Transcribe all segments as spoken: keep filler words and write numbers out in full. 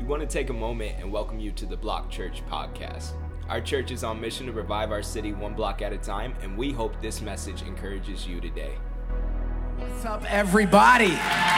We want to take a moment and welcome you to the Block Church podcast. Our church is on mission to revive our city one block at a time, and we hope this message encourages you today. What's up, everybody?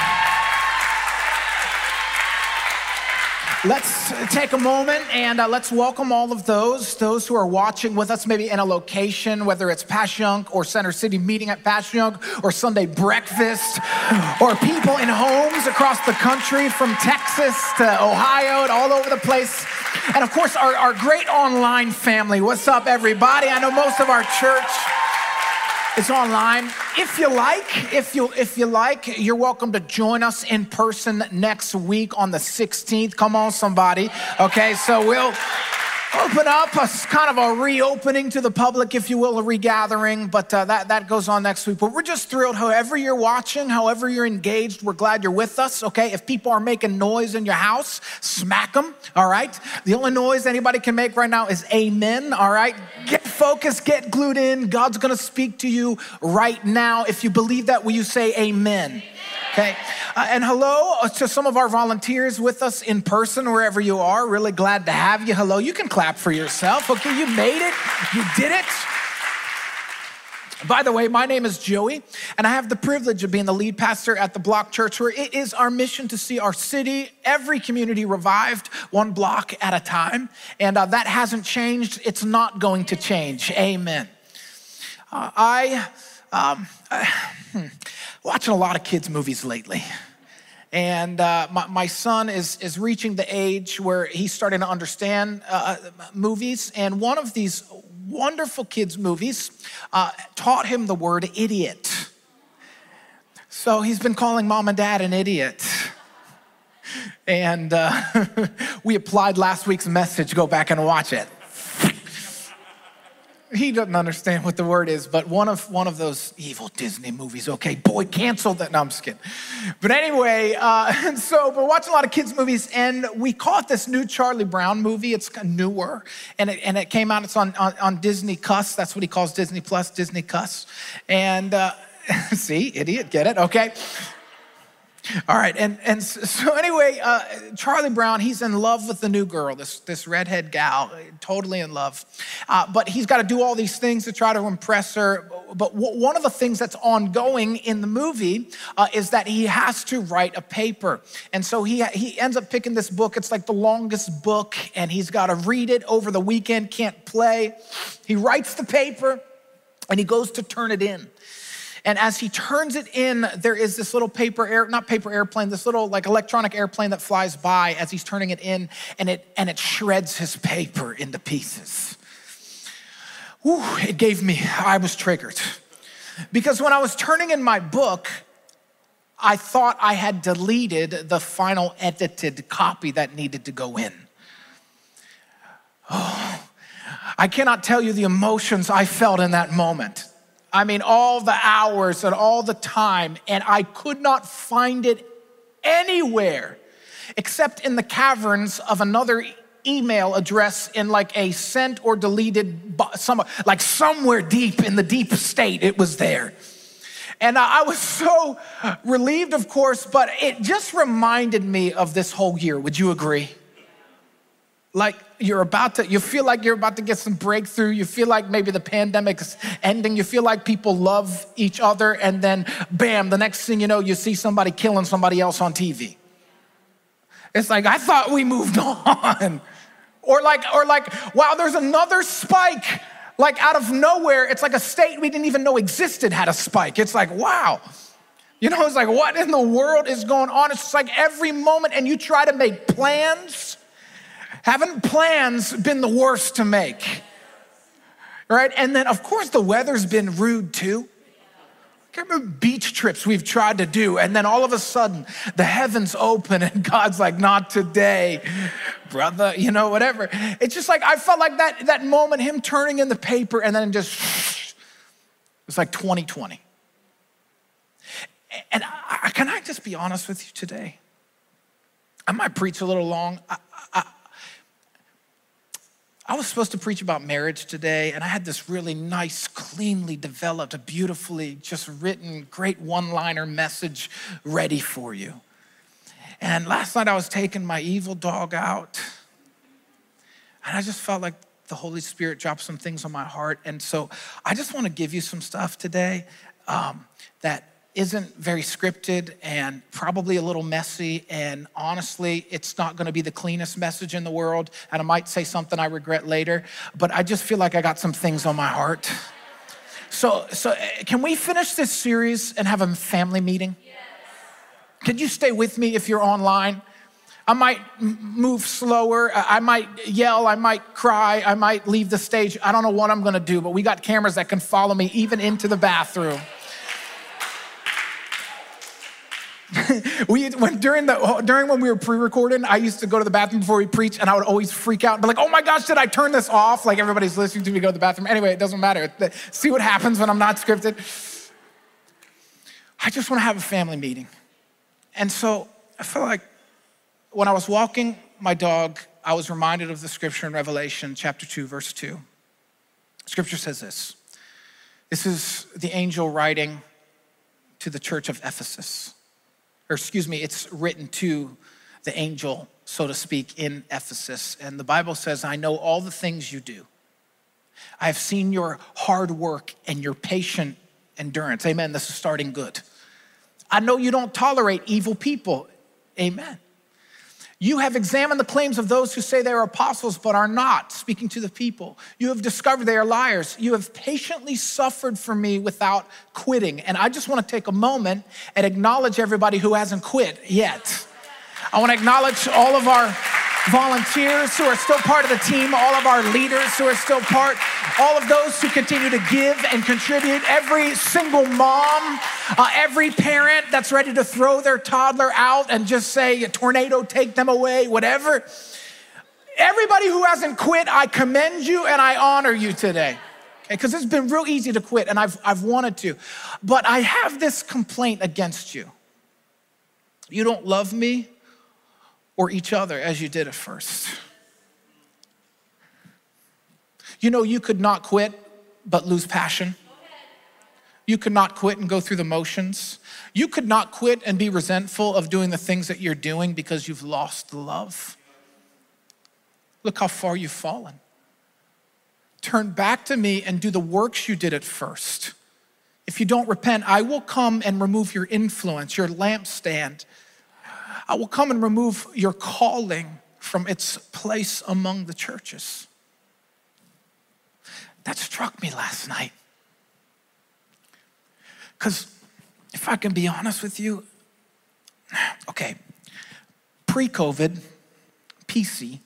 Let's take a moment and uh, let's welcome all of those, those who are watching with us, maybe in a location, whether it's Passyunk or Center City meeting at Passyunk or Sunday breakfast, or people in homes across the country from Texas to Ohio and all over the place. And of course, our, our great online family. What's up, everybody? I know most of our church is online. If you like, if you if you like, you're welcome to join us in person next week on the sixteenth. Come on, somebody. Okay, so we'll open up a kind of a reopening to the public, if you will, a regathering, but uh, that, that goes on next week. But we're just thrilled, however you're watching, however you're engaged, we're glad you're with us, okay? If people are making noise in your house, smack them, all right? The only noise anybody can make right now is amen, all right? Get focused, get glued in. God's gonna speak to you right now. If you believe that, will you say amen? Okay, uh, and hello to some of our volunteers with us in person, wherever you are. Really glad to have you. Hello, you can clap for yourself. Okay, you made it, you did it. By the way, my name is Joey, and I have the privilege of being the lead pastor at the Block Church, where it is our mission to see our city, every community revived, one block at a time. And uh, that hasn't changed. It's not going to change. Amen. Uh, I, um, I, hmm. watching a lot of kids' movies lately. And uh, my, my son is, is reaching the age where he's starting to understand uh, movies. And one of these wonderful kids' movies uh, taught him the word idiot. So he's been calling mom and dad an idiot. And uh, we applied last week's message. Go back and watch it. He doesn't understand what the word is, but one of one of those evil Disney movies. Okay, boy, cancel that. No, I'm just kidding. But anyway, uh, and so we're watching a lot of kids' movies, and we caught this new Charlie Brown movie. It's newer, and it, and it came out. It's on, on, on Disney Cuss. That's what he calls Disney Plus, Disney Cuss. And uh, see, idiot, get it? Okay. All right, and, and so anyway, uh, Charlie Brown, he's in love with the new girl, this, this redhead gal, totally in love. Uh, but he's got to do all these things to try to impress her. But w- one of the things that's ongoing in the movie uh, is that he has to write a paper. And so he, he ends up picking this book. It's like the longest book, and he's got to read it over the weekend, can't play. He writes the paper, and he goes to turn it in. And as he turns it in, there is this little paper air, not paper airplane, this little like electronic airplane that flies by as he's turning it in, and it and it shreds his paper into pieces. Whew, it gave me, I was triggered. Because when I was turning in my book, I thought I had deleted the final edited copy that needed to go in. Oh, I cannot tell you the emotions I felt in that moment. I mean, all the hours and all the time, and I could not find it anywhere except in the caverns of another email address in like a sent or deleted, some, like somewhere deep in the deep state, it was there. And I was so relieved, of course, but it just reminded me of this whole year. Would you agree? Like you're about to, you feel like you're about to get some breakthrough. You feel like maybe the pandemic's ending. You feel like people love each other. And then bam, the next thing you know, you see somebody killing somebody else on T V. It's like, I thought we moved on. Or like, or like, wow, there's another spike. Like out of nowhere, it's like a state we didn't even know existed had a spike. It's like, wow. You know, it's like, what in the world is going on? It's just like every moment, and you try to make plans. Haven't plans been the worst to make, right? And then, of course, the weather's been rude too. I remember beach trips we've tried to do, and then all of a sudden, the heavens open, and God's like, not today, brother, you know, whatever. It's just like, I felt like that, that moment, him turning in the paper, and then just, it's like twenty twenty. And I, can I just be honest with you today? I might preach a little long. I, I, I was supposed to preach about marriage today, and I had this really nice, cleanly developed, beautifully just written, great one-liner message ready for you. And last night I was taking my evil dog out, and I just felt like the Holy Spirit dropped some things on my heart. And so I just want to give you some stuff today um, that isn't very scripted and probably a little messy. And honestly, it's not going to be the cleanest message in the world. And I might say something I regret later, but I just feel like I got some things on my heart. So, so can we finish this series and have a family meeting? Yes. Could you stay with me if you're online? I might move slower. I might yell. I might cry. I might leave the stage. I don't know what I'm going to do, but we got cameras that can follow me even into the bathroom. we when during the during when we were pre-recording, I used to go to the bathroom before we preach, and I would always freak out and be like, "Oh my gosh, did I turn this off?" Like everybody's listening to me go to the bathroom. Anyway, it doesn't matter. See what happens when I'm not scripted. I just want to have a family meeting, and so I feel like when I was walking my dog, I was reminded of the scripture in Revelation chapter two, verse two. Scripture says this. This is the angel writing to the church of Ephesus. Or excuse me, it's written to the angel, so to speak, in Ephesus. And the Bible says, I know all the things you do. I have seen your hard work and your patient endurance. Amen, this is starting good. I know you don't tolerate evil people. Amen. You have examined the claims of those who say they are apostles but are not, speaking to the people. You have discovered they are liars. You have patiently suffered for me without quitting. And I just want to take a moment and acknowledge everybody who hasn't quit yet. I want to acknowledge all of our volunteers who are still part of the team, all of our leaders who are still part, all of those who continue to give and contribute, every single mom, uh, every parent that's ready to throw their toddler out and just say, a tornado, take them away, whatever. Everybody who hasn't quit, I commend you and I honor you today. Okay, because it's been real easy to quit and I've, I've wanted to. But I have this complaint against you. You don't love me or each other as you did at first. You know, you could not quit but lose passion. You could not quit and go through the motions. You could not quit and be resentful of doing the things that you're doing because you've lost the love. Look how far you've fallen. Turn back to me and do the works you did at first. If you don't repent, I will come and remove your influence, your lampstand. I will come and remove your calling from its place among the churches. That struck me last night. Because if I can be honest with you, okay, pre-COVID, P C,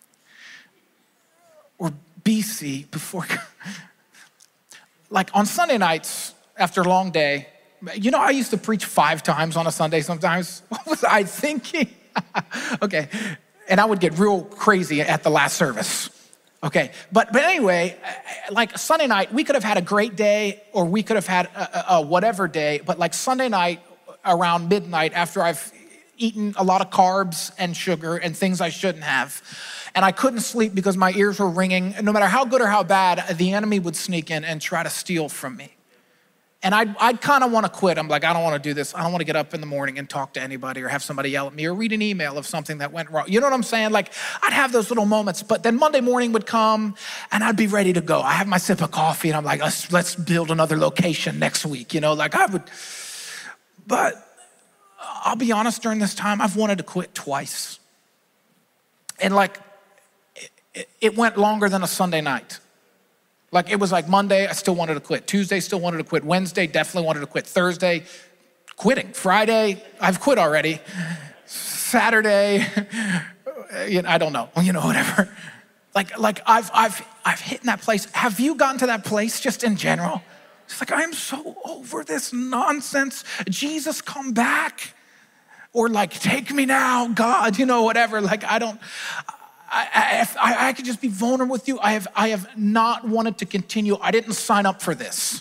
or B C, before, like on Sunday nights after a long day, you know, I used to preach five times on a Sunday sometimes. What was I thinking? Okay, and I would get real crazy at the last service. Okay, but but anyway, like Sunday night, we could have had a great day or we could have had a, a whatever day, but like Sunday night around midnight after I've eaten a lot of carbs and sugar and things I shouldn't have, and I couldn't sleep because my ears were ringing, no matter how good or how bad, the enemy would sneak in and try to steal from me. And I'd, I'd kind of want to quit. I'm like, I don't want to do this. I don't want to get up in the morning and talk to anybody or have somebody yell at me or read an email of something that went wrong. You know what I'm saying? Like, I'd have those little moments. But then Monday morning would come and I'd be ready to go. I have my sip of coffee and I'm like, let's, let's build another location next week. You know, like I would. But I'll be honest, during this time, I've wanted to quit twice. And like, it, it went longer than a Sunday night. Like it was like Monday, I still wanted to quit. Tuesday, still wanted to quit. Wednesday, definitely wanted to quit. Thursday, quitting. Friday, I've quit already. Saturday, you know, I don't know, you know, whatever. Like, like I've, I've, I've hit in that place. Have you gotten to that place just in general? It's like, I'm so over this nonsense. Jesus, come back. Or like, take me now, God, you know, whatever. Like, I don't, I, I, I could just be vulnerable with you. I have, I have not wanted to continue. I didn't sign up for this.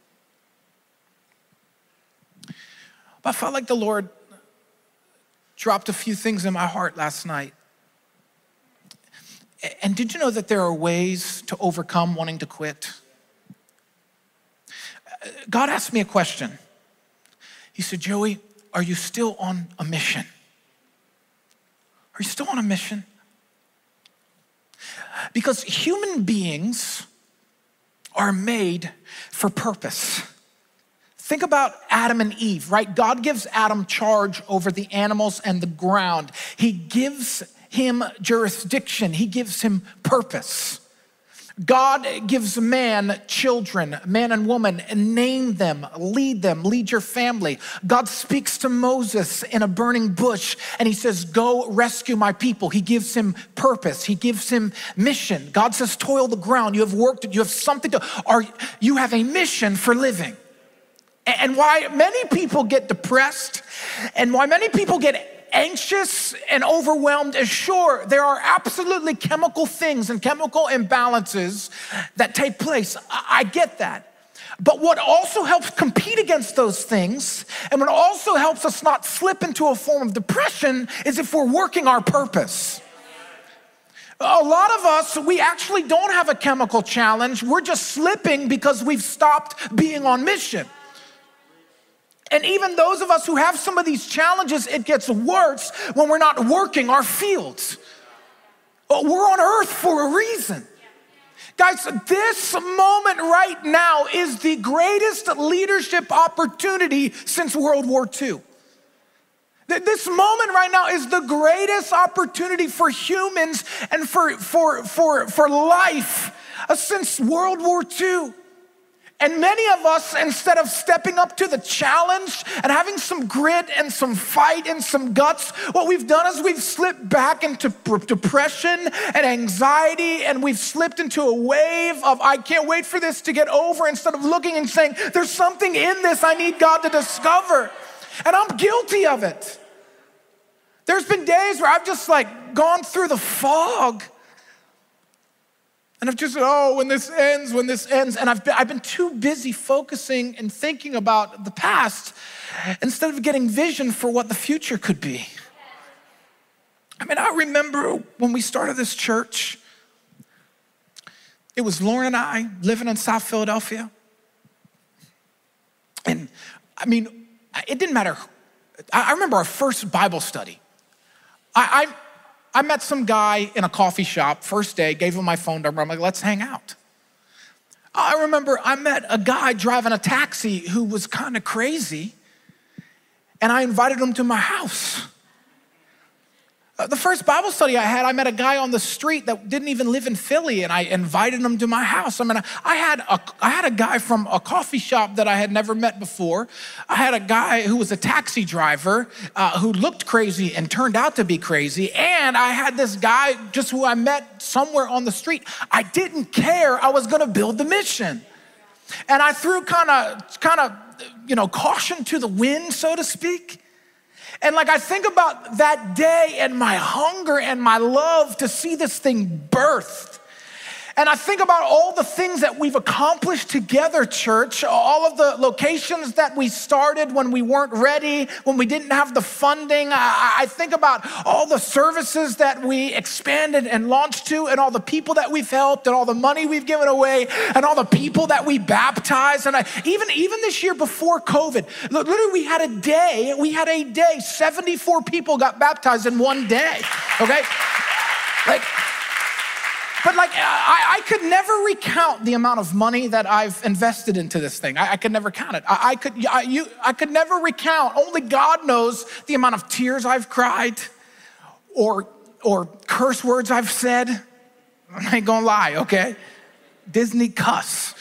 But I felt like the Lord dropped a few things in my heart last night. And did you know that there are ways to overcome wanting to quit? God asked me a question. He said, Joey, are you still on a mission? Are you still on a mission? Because human beings are made for purpose. Think about Adam and Eve, right? God gives Adam charge over the animals and the ground. He gives him jurisdiction. He gives him purpose. God gives man children, man and woman, and name them, lead them, lead your family. God speaks to Moses in a burning bush and he says, go rescue my people. He gives him purpose. He gives him mission. God says, toil the ground. You have worked, you have something to, or you have a mission for living. And why many people get depressed and why many people get anxious and overwhelmed is sure, there are absolutely chemical things and chemical imbalances that take place. I get that. But what also helps compete against those things and what also helps us not slip into a form of depression is if we're working our purpose. A lot of us, we actually don't have a chemical challenge. We're just slipping because we've stopped being on mission. And even those of us who have some of these challenges, it gets worse when we're not working our fields. We're on earth for a reason. Guys, this moment right now is the greatest leadership opportunity since World War Two. This moment right now is the greatest opportunity for humans and for, for, for, for life since World War Two. And many of us, instead of stepping up to the challenge and having some grit and some fight and some guts, what we've done is we've slipped back into depression and anxiety, and we've slipped into a wave of, I can't wait for this to get over, instead of looking and saying, there's something in this I need God to discover. And I'm guilty of it. There's been days where I've just like gone through the fog. And I've just said, oh, when this ends, when this ends. And I've been, I've been too busy focusing and thinking about the past instead of getting vision for what the future could be. I mean, I remember when we started this church, it was Lauren and I living in South Philadelphia. And I mean, it didn't matter. I remember our first Bible study. I, I I met some guy in a coffee shop, first day, gave him my phone number. I'm like, let's hang out. I remember I met a guy driving a taxi who was kind of crazy, and I invited him to my house. Uh, the first Bible study I had, I met a guy on the street that didn't even live in Philly, and I invited him to my house. I mean, I had a, I had a guy from a coffee shop that I had never met before. I had a guy who was a taxi driver uh, who looked crazy and turned out to be crazy. And I had this guy just who I met somewhere on the street. I didn't care. I was gonna build the mission. And I threw kind of, kind of, you know, caution to the wind, so to speak. And like I think about that day and my hunger and my love to see this thing birthed. And I think about all the things that we've accomplished together, church, all of the locations that we started when we weren't ready, when we didn't have the funding. I, I think about all the services that we expanded and launched to, and all the people that we've helped, and all the money we've given away, and all the people that we baptized. And I, even, even this year before COVID, literally we had a day, we had a day, seventy-four people got baptized in one day, okay? Like, But like, I, I could never recount the amount of money that I've invested into this thing. I, I could never count it. I, I could I, you, I could never recount. Only God knows the amount of tears I've cried or, or curse words I've said. I ain't gonna lie, okay? Disney cuss.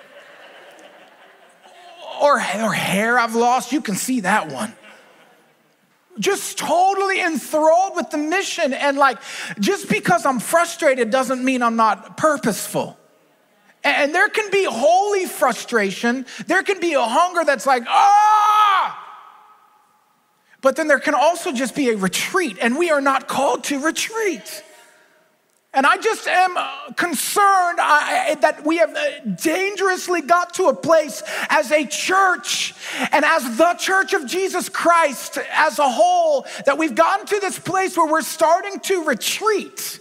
Or, or hair I've lost. You can see that one. Just totally enthralled with the mission. And like, just because I'm frustrated doesn't mean I'm not purposeful. And there can be holy frustration. There can be a hunger that's like, ah! But then there can also just be a retreat, and we are not called to retreat. And I just am concerned that we have dangerously got to a place as a church and as the Church of Jesus Christ as a whole, that we've gotten to this place where we're starting to retreat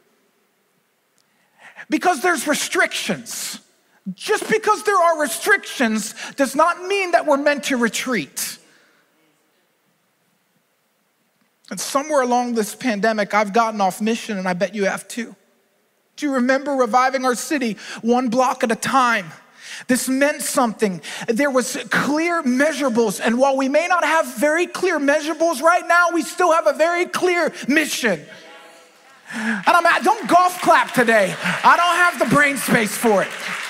because there's restrictions. Just because there are restrictions does not mean that we're meant to retreat. And somewhere along this pandemic, I've gotten off mission, and I bet you have too. Do you remember reviving our city one block at a time? This meant something. There was clear measurables, and while we may not have very clear measurables right now, we still have a very clear mission. And I'm at, don't golf clap today. I don't have the brain space for it.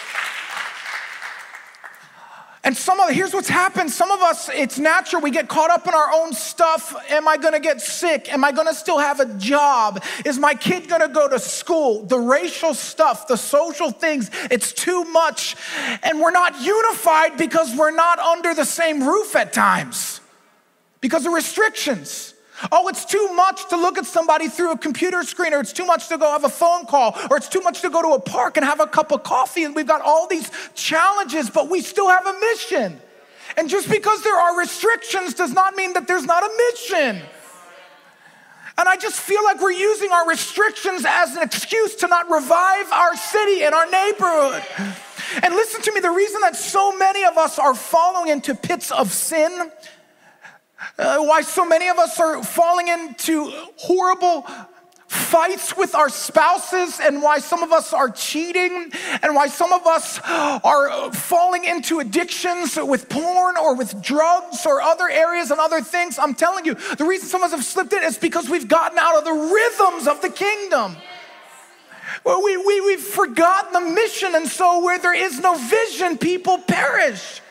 And some of, here's what's happened. Some of us, it's natural. We get caught up in our own stuff. Am I gonna get sick? Am I gonna still have a job? Is my kid gonna go to school? The racial stuff, the social things, it's too much. And we're not unified because we're not under the same roof at times because of restrictions. Oh, it's too much to look at somebody through a computer screen, or it's too much to go have a phone call, or it's too much to go to a park and have a cup of coffee. And we've got all these challenges, but we still have a mission. And just because there are restrictions does not mean that there's not a mission. And I just feel like we're using our restrictions as an excuse to not revive our city and our neighborhood. And listen to me, the reason that so many of us are falling into pits of sin, Uh, why so many of us are falling into horrible fights with our spouses, and why some of us are cheating, and why some of us are falling into addictions with porn or with drugs or other areas and other things. I'm telling you, the reason some of us have slipped in is because we've gotten out of the rhythms of the kingdom. Well, we, we, we've forgotten the mission, and so where there is no vision, people perish.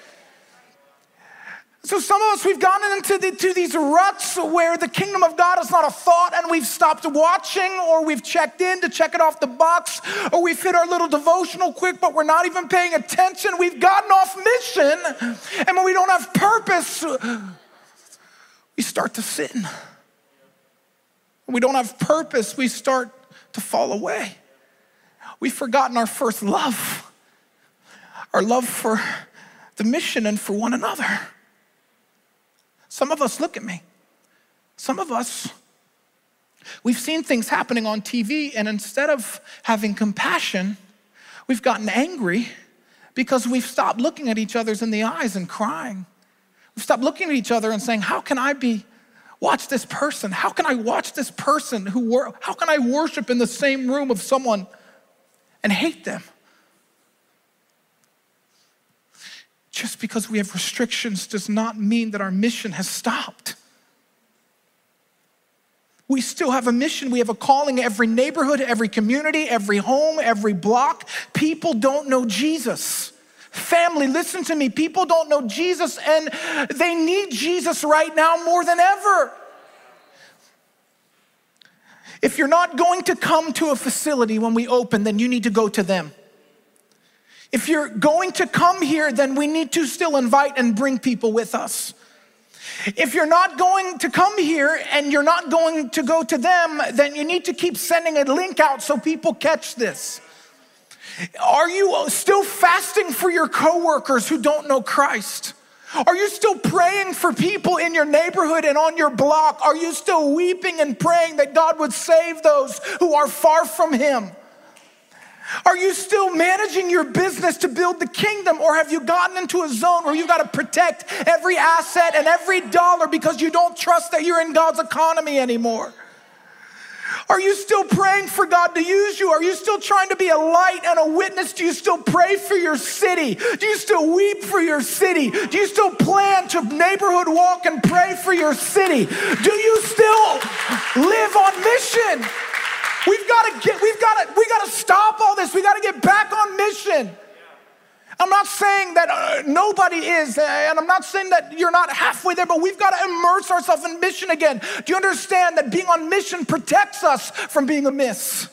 So some of us, we've gotten into the, to these ruts where the kingdom of God is not a thought, and we've stopped watching, or we've checked in to check it off the box, or we've hit our little devotional quick, but we're not even paying attention. We've gotten off mission, and when we don't have purpose, we start to sin. When we don't have purpose, we start to fall away. We've forgotten our first love, our love for the mission and for one another. Some of us, look at me. Some of us, we've seen things happening on T V, and instead of having compassion, we've gotten angry because we've stopped looking at each other in the eyes and crying. We've stopped looking at each other and saying, how can I be, watch this person? How can I watch this person who, wor- how can I worship in the same room of someone and hate them? Just because we have restrictions does not mean that our mission has stopped. We still have a mission. We have a calling. Every neighborhood, every community, every home, every block. People don't know Jesus. Family, listen to me. People don't know Jesus, and they need Jesus right now more than ever. If you're not going to come to a facility when we open, then you need to go to them. If you're going to come here, then we need to still invite and bring people with us. If you're not going to come here and you're not going to go to them, then you need to keep sending a link out so people catch this. Are you still fasting for your coworkers who don't know Christ? Are you still praying for people in your neighborhood and on your block? Are you still weeping and praying that God would save those who are far from Him? Are you still managing your business to build the kingdom, or have you gotten into a zone where you've got to protect every asset and every dollar because you don't trust that you're in God's economy anymore? Are you still praying for God to use you? Are you still trying to be a light and a witness? Do you still pray for your city? Do you still weep for your city? Do you still plan to neighborhood walk and pray for your city? Do you still live on mission? We've got to get, we've got to, we got to stop all this. We got to get back on mission. I'm not saying that uh, nobody is, and I'm not saying that you're not halfway there, but we've got to immerse ourselves in mission again. Do you understand that being on mission protects us from being amiss?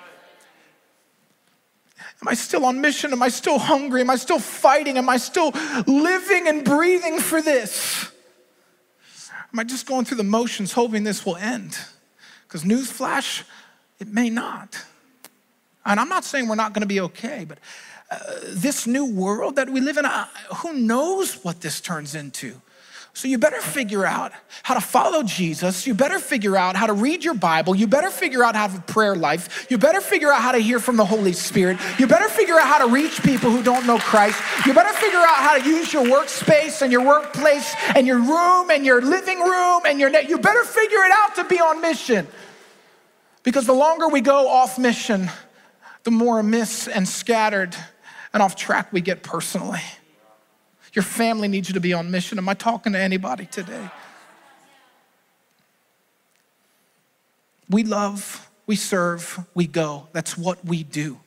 Am I still on mission? Am I still hungry? Am I still fighting? Am I still living and breathing for this? Am I just going through the motions hoping this will end? Because newsflash, it may not. And I'm not saying we're not going to be okay, but uh, this new world that we live in, uh, who knows what this turns into? So you better figure out how to follow Jesus. You better figure out how to read your Bible. You better figure out how to have a prayer life. You better figure out how to hear from the Holy Spirit. You better figure out how to reach people who don't know Christ. You better figure out how to use your workspace and your workplace and your room and your living room and your net. You better figure it out to be on mission. Because the longer we go off mission, the more amiss and scattered and off track we get personally. Your family needs you to be on mission. Am I talking to anybody today? We love, we serve, we go. That's what we do.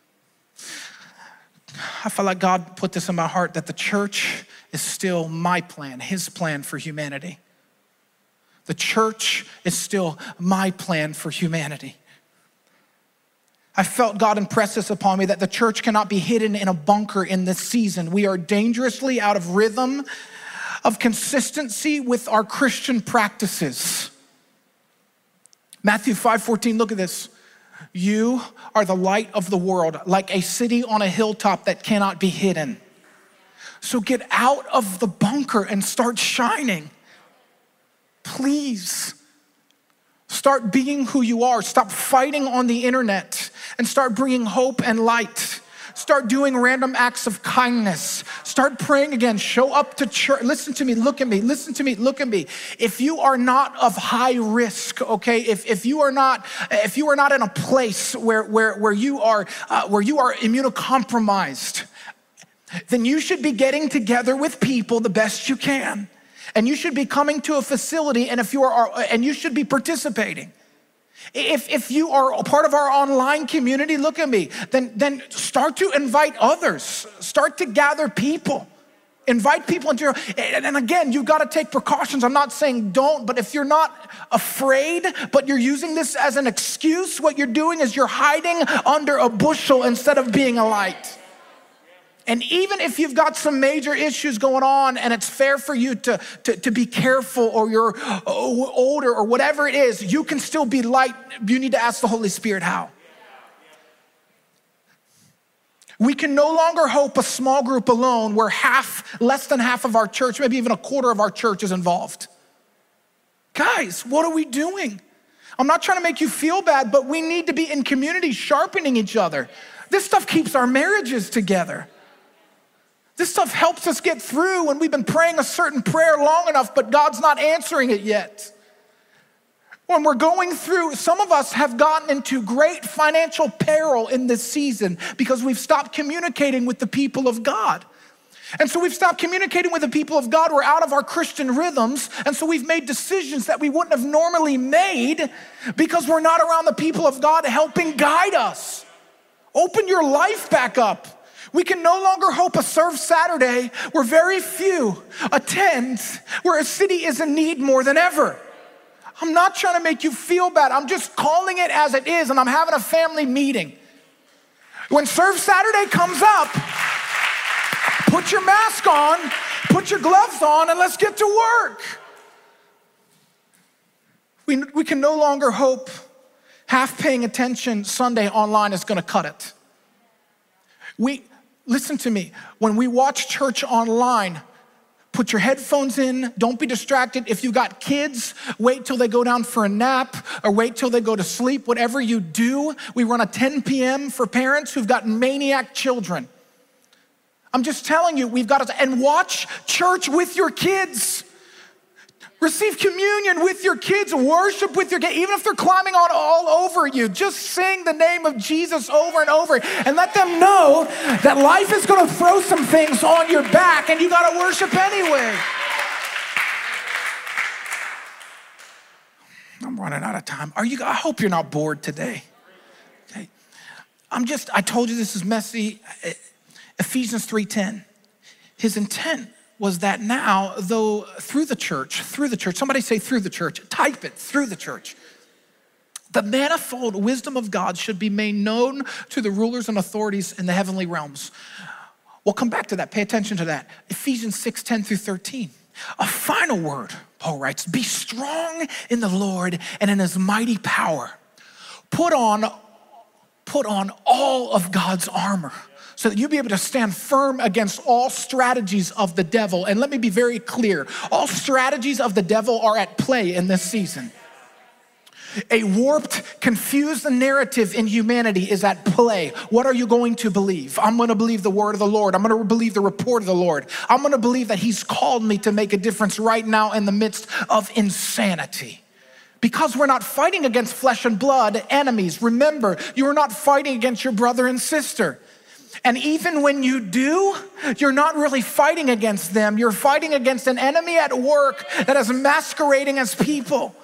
I feel like God put this in my heart that the church is still my plan, his plan for humanity. The church is still my plan for humanity. I felt God impress this upon me that the church cannot be hidden in a bunker in this season. We are dangerously out of rhythm, of consistency with our Christian practices. Matthew five fourteen, look at this. You are the light of the world, like a city on a hilltop that cannot be hidden. So get out of the bunker and start shining. Please. Start being who you are. Stop fighting on the internet and start bringing hope and light. Start doing random acts of kindness. Start praying again. Show up to church. Listen to me, look at me, listen to me, look at me. If you are not of high risk, okay, if, if you are not if you are not in a place where where where you are uh, where you are immunocompromised, then you should be getting together with people the best you can. And you should be coming to a facility, and if you are, and you should be participating. If if you are a part of our online community, look at me, then, then start to invite others. Start to gather people. Invite people into your, and again, you've got to take precautions. I'm not saying don't, but if you're not afraid, but you're using this as an excuse, what you're doing is you're hiding under a bushel instead of being a light. And even if you've got some major issues going on and it's fair for you to, to, to be careful, or you're older or whatever it is, you can still be light. You need to ask the Holy Spirit how. We can no longer hope a small group alone where half, less than half of our church, maybe even a quarter of our church is involved. Guys, what are we doing? I'm not trying to make you feel bad, but we need to be in community sharpening each other. This stuff keeps our marriages together. This stuff helps us get through when we've been praying a certain prayer long enough, but God's not answering it yet. When we're going through, some of us have gotten into great financial peril in this season because we've stopped communicating with the people of God. And so we've stopped communicating with the people of God. We're out of our Christian rhythms. And so we've made decisions that we wouldn't have normally made because we're not around the people of God helping guide us. Open your life back up. We can no longer hope a Serve Saturday where very few attend, where a city is in need more than ever. I'm not trying to make you feel bad. I'm just calling it as it is, and I'm having a family meeting. When Serve Saturday comes up, put your mask on, put your gloves on, and let's get to work. We, we can no longer hope half paying attention Sunday online is going to cut it. We... Listen to me, when we watch church online, put your headphones in, don't be distracted. If you got kids, wait till they go down for a nap or wait till they go to sleep. Whatever you do, we run a ten p.m. for parents who've got maniac children. I'm just telling you, we've got to, and watch church with your kids. Receive communion with your kids, worship with your kids, even if they're climbing on all over you. Just sing the name of Jesus over and over and let them know that life is going to throw some things on your back and you got to worship anyway. I'm running out of time. Are you? I hope you're not bored today. Okay. I'm just, I told you this is messy. Ephesians three ten. His intent was that now, though through the church, through the church, somebody say through the church, type it, through the church. The manifold wisdom of God should be made known to the rulers and authorities in the heavenly realms. We'll come back to that, pay attention to that. Ephesians six ten through thirteen. A final word, Paul writes, be strong in the Lord and in his mighty power. Put on, put on all of God's armor so that you'll be able to stand firm against all strategies of the devil. And let me be very clear, all strategies of the devil are at play in this season. A warped, confused narrative in humanity is at play. What are you going to believe? I'm going to believe the word of the Lord. I'm going to believe the report of the Lord. I'm going to believe that he's called me to make a difference right now in the midst of insanity. Because we're not fighting against flesh and blood enemies. Remember, you're not fighting against your brother and sister. And even when you do, you're not really fighting against them. You're fighting against an enemy at work that is masquerading as people.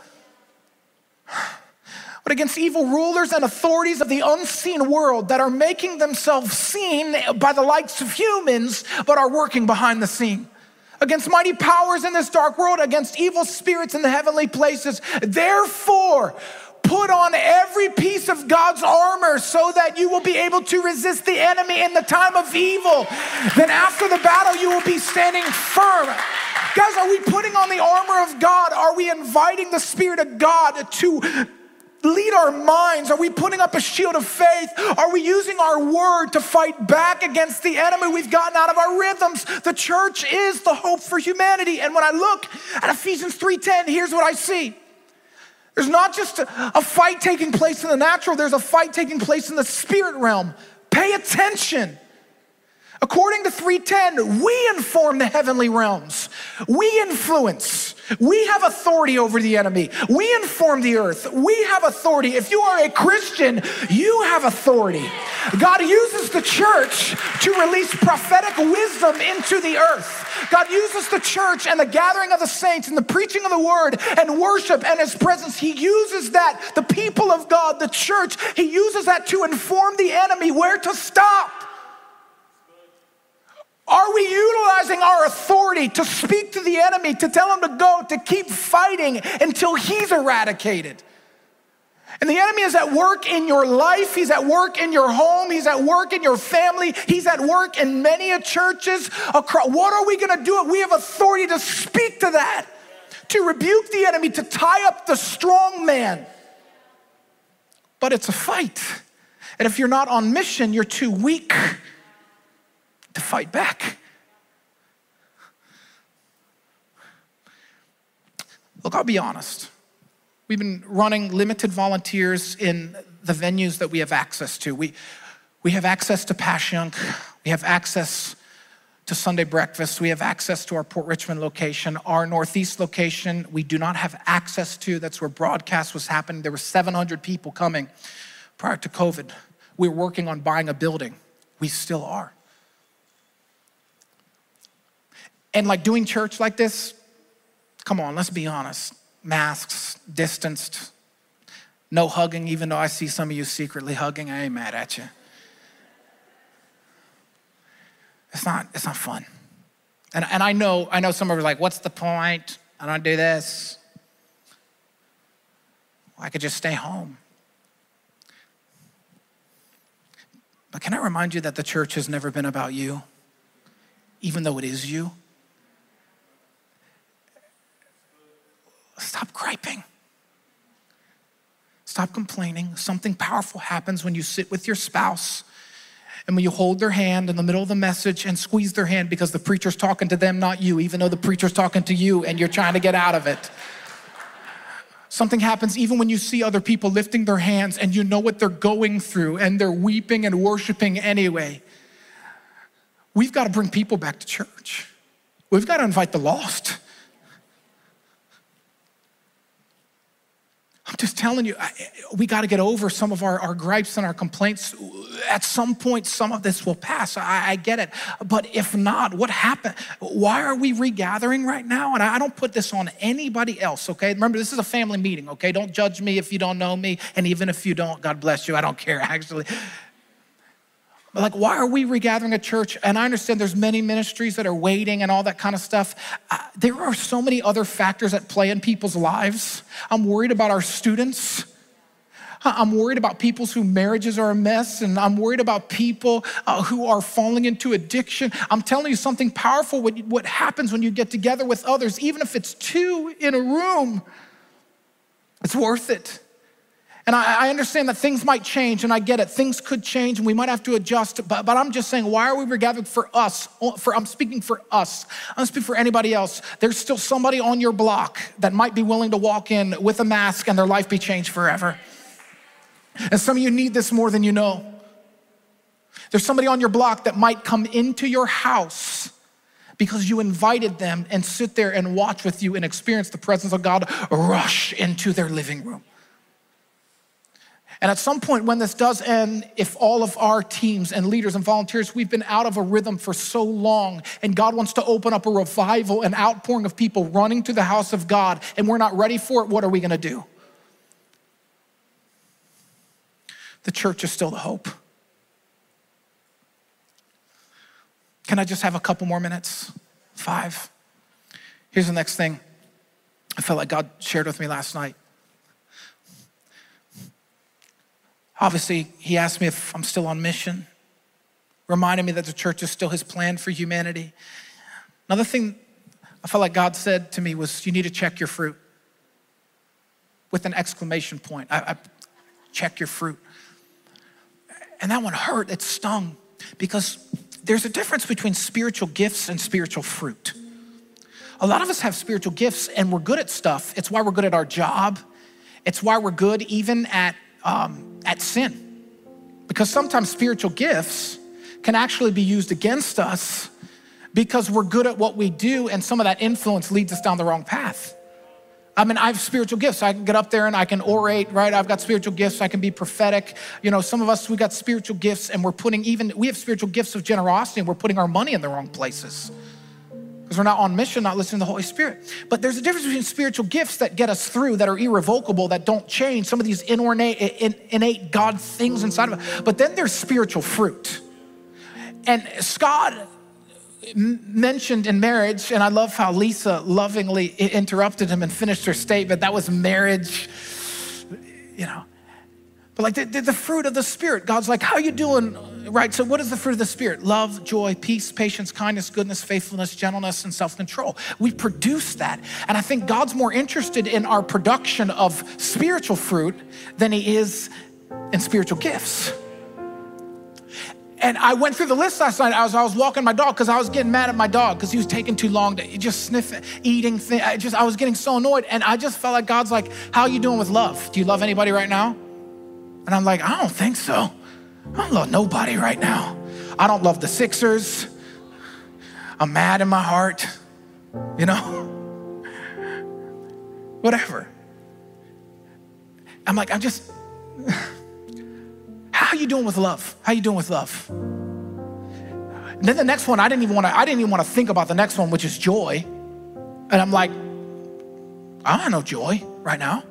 But against evil rulers and authorities of the unseen world that are making themselves seen by the likes of humans, but are working behind the scene. Against mighty powers in this dark world, against evil spirits in the heavenly places. Therefore, put on every piece of God's armor so that you will be able to resist the enemy in the time of evil. Then after the battle, you will be standing firm. Guys, are we putting on the armor of God? Are we inviting the Spirit of God to lead our minds? Are we putting up a shield of faith? Are we using our word to fight back against the enemy? We've gotten out of our rhythms. The church is the hope for humanity. And when I look at Ephesians three ten, here's what I see. There's not just a, a fight taking place in the natural, there's a fight taking place in the spirit realm. Pay attention. According to three ten, we inform the heavenly realms. We influence. We have authority over the enemy. We inform the earth. We have authority. If you are a Christian, you have authority. God uses the church to release prophetic wisdom into the earth. God uses the church and the gathering of the saints and the preaching of the word and worship and his presence. He uses that, the people of God, the church, he uses that to inform the enemy where to stop. Are we utilizing our authority to speak to the enemy, to tell him to go, to keep fighting until he's eradicated? And the enemy is at work in your life. He's at work in your home. He's at work in your family. He's at work in many churches. What are we going to do? We have authority to speak to that, to rebuke the enemy, to tie up the strong man. But it's a fight. And if you're not on mission, you're too weak to fight back. Look, I'll be honest. We've been running limited volunteers in the venues that we have access to. We, we have access to Passyunk. We have access to Sunday breakfast. We have access to our Port Richmond location. Our Northeast location, we do not have access to. That's where broadcast was happening. There were seven hundred people coming prior to COVID. We were working on buying a building. We still are. And like doing church like this, come on, let's be honest. Masks, distanced, no hugging, even though I see some of you secretly hugging. I ain't mad at you. It's not, it's not fun. And, and I know, I know some of you are like, what's the point? I don't do this. Well, I could just stay home. But can I remind you that the church has never been about you, even though it is you? Stop griping. Stop complaining. Something powerful happens when you sit with your spouse and when you hold their hand in the middle of the message and squeeze their hand because the preacher's talking to them, not you, even though the preacher's talking to you and you're trying to get out of it. Something happens even when you see other people lifting their hands and you know what they're going through and they're weeping and worshiping anyway. We've got to bring people back to church. We've got to invite the lost. I'm just telling you, we got to get over some of our, our gripes and our complaints. At some point, some of this will pass. I, I get it. But if not, what happened? Why are we regathering right now? And I don't put this on anybody else, okay? Remember, this is a family meeting, okay? Don't judge me if you don't know me. And even if you don't, God bless you. I don't care, actually. But like, why are we regathering a church? And I understand there's many ministries that are waiting and all that kind of stuff. Uh, there are so many other factors at play in people's lives. I'm worried about our students. I'm worried about people whose marriages are a mess, and I'm worried about people uh, who are falling into addiction. I'm telling you something powerful, what, what happens when you get together with others, even if it's two in a room, it's worth it. And I, I understand that things might change, and I get it. Things could change, and we might have to adjust. But, but I'm just saying, why are we regathered for us? For I'm speaking for us. I'm not speaking for anybody else. There's still somebody on your block that might be willing to walk in with a mask and their life be changed forever. And some of you need this more than you know. There's somebody on your block that might come into your house because you invited them and sit there and watch with you and experience the presence of God rush into their living room. And at some point when this does end, if all of our teams and leaders and volunteers, we've been out of a rhythm for so long, and God wants to open up a revival, an outpouring of people running to the house of God, and we're not ready for it, what are we gonna do? The church is still the hope. Can I just have a couple more minutes? Five. Here's the next thing I felt like God shared with me last night. Obviously, he asked me if I'm still on mission, reminded me that the church is still his plan for humanity. Another thing I felt like God said to me was, you need to check your fruit, with an exclamation point. I, I check your fruit. And that one hurt, it stung, because there's a difference between spiritual gifts and spiritual fruit. A lot of us have spiritual gifts and we're good at stuff. It's why we're good at our job. It's why we're good even at um, at sin. Because sometimes spiritual gifts can actually be used against us because we're good at what we do, and some of that influence leads us down the wrong path. I mean, I have spiritual gifts. I can get up there and I can orate, right? I've got spiritual gifts. I can be prophetic. You know, some of us, we got spiritual gifts, and we're putting even, we have spiritual gifts of generosity, and we're putting our money in the wrong places because we're not on mission, not listening to the Holy Spirit. But there's a difference between spiritual gifts that get us through, that are irrevocable, that don't change, some of these innate, innate God things inside of us. But then there's spiritual fruit. And Scott mentioned in marriage, and I love how Lisa lovingly interrupted him and finished her statement. That was marriage, you know. But like the, the, the fruit of the Spirit, God's like, how you doing? Right, so what is the fruit of the Spirit? Love, joy, peace, patience, kindness, goodness, faithfulness, gentleness, and self-control. We produce that. And I think God's more interested in our production of spiritual fruit than he is in spiritual gifts. And I went through the list last night. I was, I was walking my dog because I was getting mad at my dog because he was taking too long to just sniff, eating. Thing. I just I was getting so annoyed, and I just felt like God's like, "How are you doing with love? Do you love anybody right now?" And I'm like, "I don't think so. I don't love nobody right now. I don't love the Sixers. I'm mad in my heart, you know, whatever." I'm like, I'm just. How you doing with love? How you doing with love? And then the next one, I didn't even want to, I didn't even want to think about the next one, which is joy. And I'm like, I don't have no joy right now.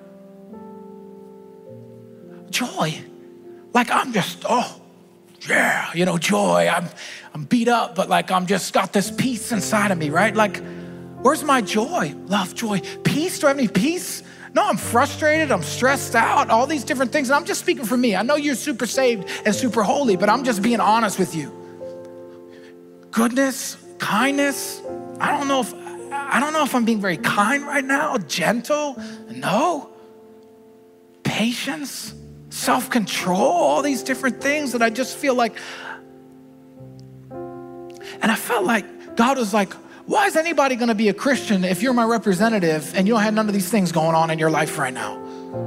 Joy. Like I'm just, oh, yeah, you know, joy. I'm I'm beat up, but like I'm just got this peace inside of me, right? Like, where's my joy? Love, joy, peace. Do I have any peace? No, I'm frustrated, I'm stressed out, all these different things. And I'm just speaking for me. I know you're super saved and super holy, but I'm just being honest with you. Goodness, kindness. I don't know if, I don't know if I'm being very kind right now, gentle, no. Patience, self-control, all these different things that I just feel like, and I felt like God was like, why is anybody gonna be a Christian if you're my representative and you don't have none of these things going on in your life right now?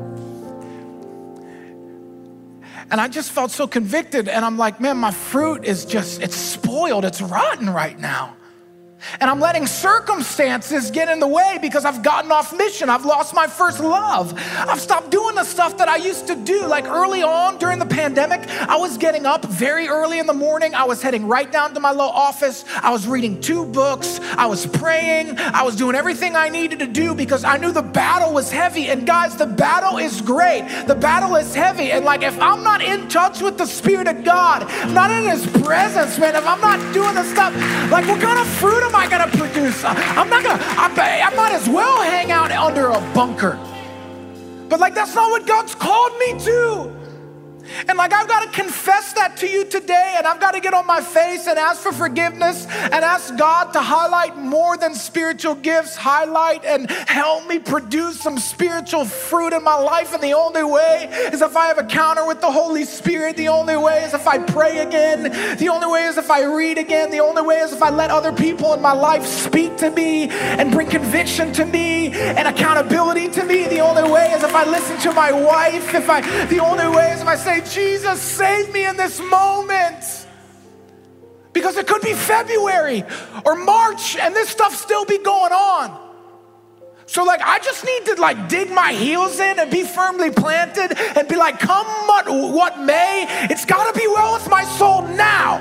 And I just felt so convicted, and I'm like, man, my fruit is just, it's spoiled, it's rotten right now. And I'm letting circumstances get in the way because I've gotten off mission. I've lost my first love. I've stopped doing the stuff that I used to do. Like early on during the pandemic, I was getting up very early in the morning. I was heading right down to my little office. I was reading two books. I was praying. I was doing everything I needed to do because I knew the battle was heavy. And guys, the battle is great. The battle is heavy. And like, if I'm not in touch with the Spirit of God, if not in his presence, man, if I'm not doing the stuff, like what kind of fruit am I gonna produce? I'm not gonna, I, I might as well hang out under a bunker. But like, that's not what God's called me to. And like, I've got to confess that to you today, and I've got to get on my face and ask for forgiveness and ask God to highlight more than spiritual gifts, highlight and help me produce some spiritual fruit in my life. And the only way is if I have a encounter with the Holy Spirit. The only way is if I pray again. The only way is if I read again. The only way is if I let other people in my life speak to me and bring conviction to me and accountability to me. The only way is if I listen to my wife. If I, the only way is if I say, Jesus, save me in this moment. Because it could be February or March and this stuff still be going on. So like, I just need to like dig my heels in and be firmly planted and be like, come what, what may, it's gotta be well with my soul now.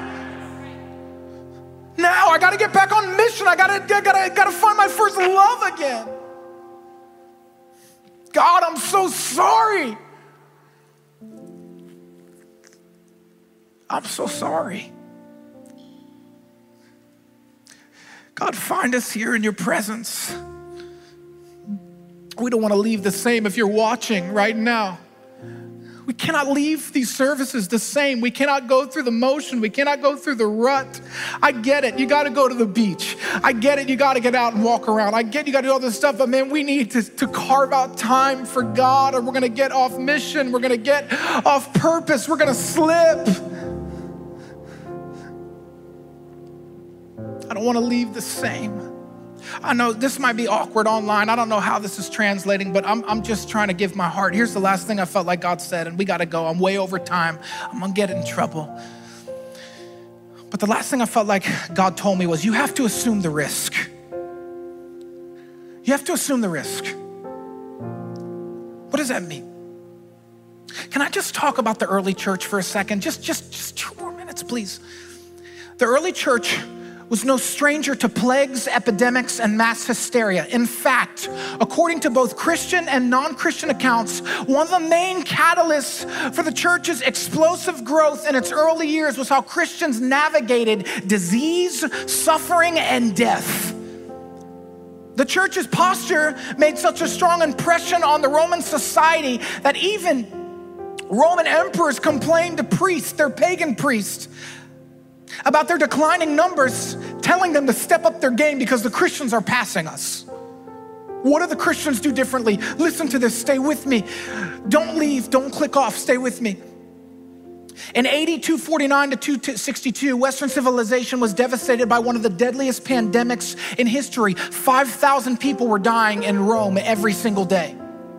Now, I gotta get back on mission. I gotta, I gotta, I gotta find my first love again. God, I'm so sorry. I'm so sorry. God, find us here in your presence. We don't want to leave the same. If you're watching right now, we cannot leave these services the same. We cannot go through the motion. We cannot go through the rut. I get it. You got to go to the beach. I get it. You got to get out and walk around. I get you got to do all this stuff. But man, we need to, to carve out time for God, or we're going to get off mission. We're going to get off purpose. We're going to slip. I don't want to leave the same. I know this might be awkward online. I don't know how this is translating, but I'm, I'm just trying to give my heart. Here's the last thing I felt like God said, and we got to go. I'm way over time. I'm going to get in trouble. But the last thing I felt like God told me was, you have to assume the risk. You have to assume the risk. What does that mean? Can I just talk about the early church for a second? Just, just, just two more minutes, please. The early church was no stranger to plagues, epidemics, and mass hysteria. In fact, according to both Christian and non-Christian accounts, one of the main catalysts for the church's explosive growth in its early years was how Christians navigated disease, suffering, and death. The church's posture made such a strong impression on the Roman society that even Roman emperors complained to priests, their pagan priests, about their declining numbers, telling them to step up their game because the Christians are passing us. What do the Christians do differently? Listen to this, stay with me. Don't leave, don't click off, stay with me. In A D two forty-nine to two sixty-two, Western civilization was devastated by one of the deadliest pandemics in history. five thousand people were dying in Rome every single day.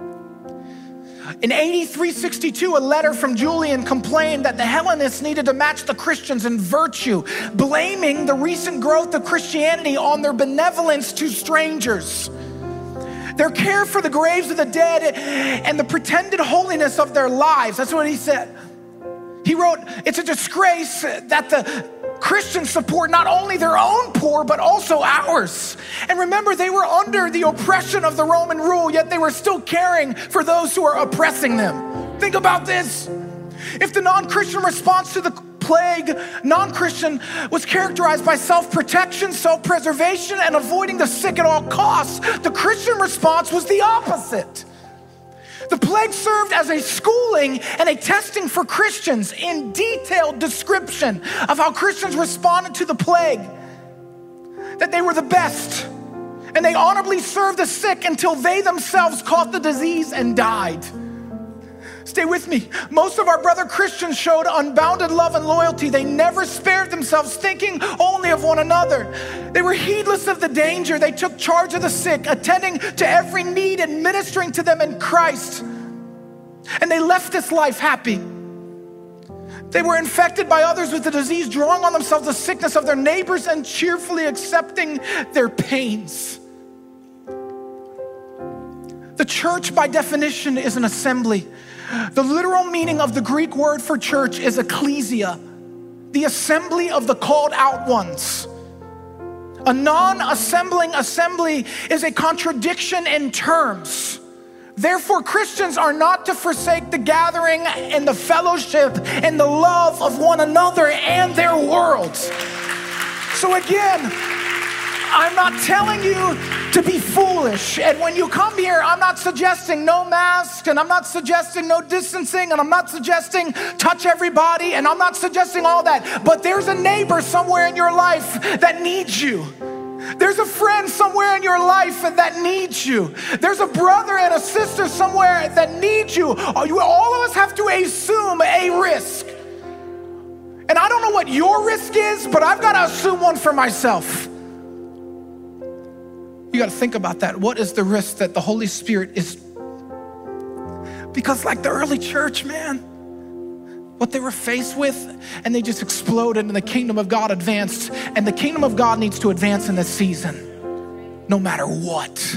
In A D three sixty-two, a letter from Julian complained that the Hellenists needed to match the Christians in virtue, blaming the recent growth of Christianity on their benevolence to strangers, their care for the graves of the dead, and the pretended holiness of their lives. That's what he said. He wrote, it's a disgrace that the Christians support not only their own poor, but also ours. And remember, they were under the oppression of the Roman rule, yet they were still caring for those who are oppressing them. Think about this. If the non-Christian response to the plague, non-Christian, was characterized by self-protection, self-preservation, and avoiding the sick at all costs, the Christian response was the opposite. The plague served as a schooling and a testing for Christians in detailed description of how Christians responded to the plague, that they were the best, and they honorably served the sick until they themselves caught the disease and died. Stay with me. Most of our brother Christians showed unbounded love and loyalty. They never spared themselves, thinking only of one another. They were heedless of the danger. They took charge of the sick, attending to every need and ministering to them in Christ. And they left this life happy. They were infected by others with the disease, drawing on themselves the sickness of their neighbors and cheerfully accepting their pains. The church, by definition, is an assembly. The literal meaning of the Greek word for church is ecclesia, the assembly of the called out ones. A non-assembling assembly is a contradiction in terms. Therefore, Christians are not to forsake the gathering and the fellowship and the love of one another and their world. So again, I'm I'm not telling you to be foolish. And when you come here, I'm not suggesting no mask, and I'm not suggesting no distancing, and I'm not suggesting touch everybody, and I'm not suggesting all that. But there's a neighbor somewhere in your life that needs you. There's a friend somewhere in your life that needs you. There's a brother and a sister somewhere that needs you. All of us have to assume a risk. And I don't know what your risk is, but I've got to assume one for myself. You got to think about that. What is the risk that the Holy Spirit is? Because like the early church, man, what they were faced with, and they just exploded, and the kingdom of God advanced. And the kingdom of God needs to advance in this season, no matter what.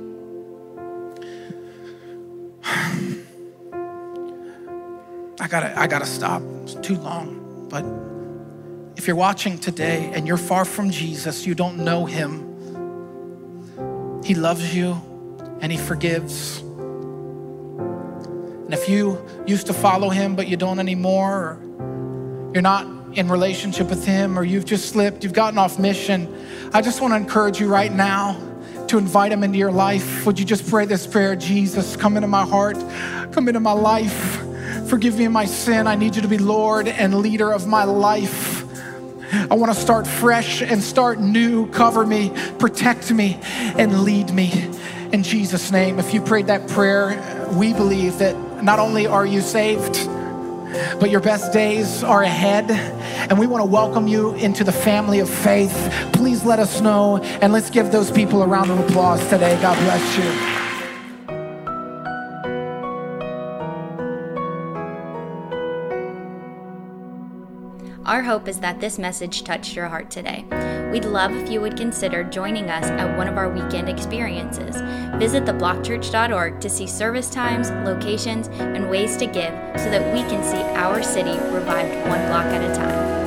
I gotta, I gotta stop. It's too long. But if you're watching today and you're far from Jesus, you don't know him. He loves you and he forgives. And if you used to follow him, but you don't anymore, or you're not in relationship with him, or you've just slipped, you've gotten off mission, I just want to encourage you right now to invite him into your life. Would you just pray this prayer? Jesus, come into my heart, come into my life. Forgive me of my sin. I need you to be Lord and leader of my life. I want to start fresh and start new. Cover me, protect me, and lead me. In Jesus' name, if you prayed that prayer, we believe that not only are you saved, but your best days are ahead. And we want to welcome you into the family of faith. Please let us know, and let's give those people a round of applause today. God bless you. Our hope is that this message touched your heart today. We'd love if you would consider joining us at one of our weekend experiences. Visit the block church dot org to see service times, locations, and ways to give so that we can see our city revived one block at a time.